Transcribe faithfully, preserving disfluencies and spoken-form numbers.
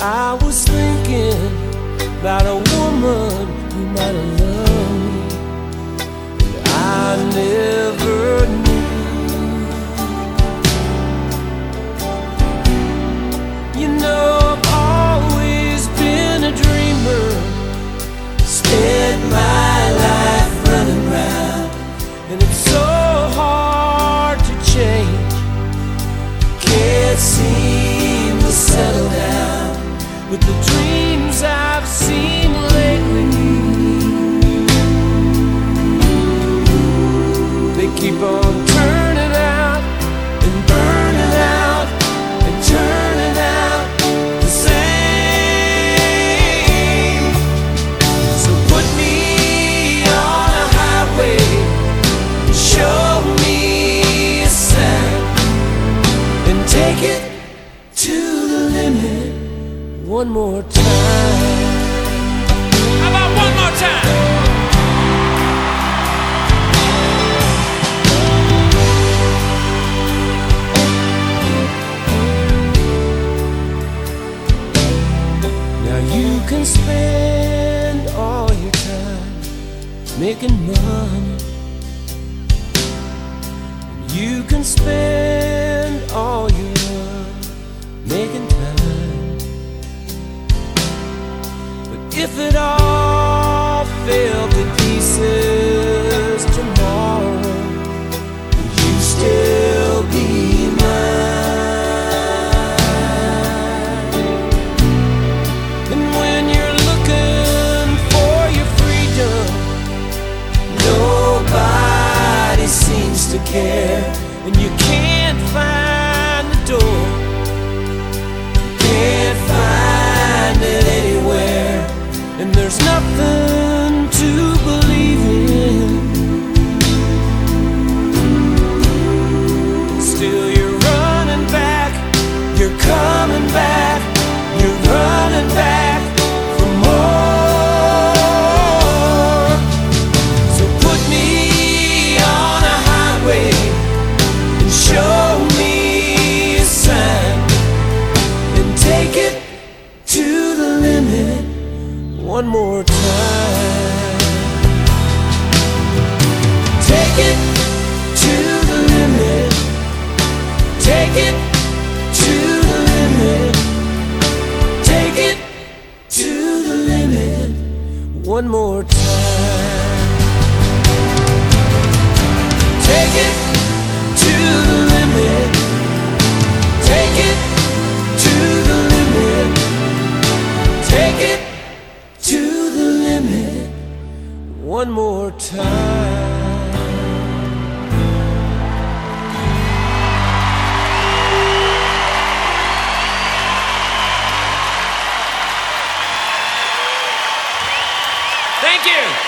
I was thinking about a woman who might have loved me, but I never knew. You know, I've always been a dreamer, spent my life running round, and it's so hard to change. Can't seem to settle down with the dreams I've seen lately. They keep on turning out and burning out and turning out the same. So put me on a highway, show me a sign, and take it to the limit one more time. How about one more time? Now you can spend all your time making money. You can spend all your love making time. If it all fell to pieces tomorrow, would you still be mine? And when you're looking for your freedom, nobody seems to care, and you can't find the door, can't find it anywhere. And there's nothing to believe in. Still you're running back, you're coming back, you're running back for more. So put me on a highway and show me a sign, and take it to the limit one more time. Take it to the limit. Take it to the limit. Take it to the limit one more time. Take it to the limit. Take it to the limit. Take it to the limit one more time. Thank you.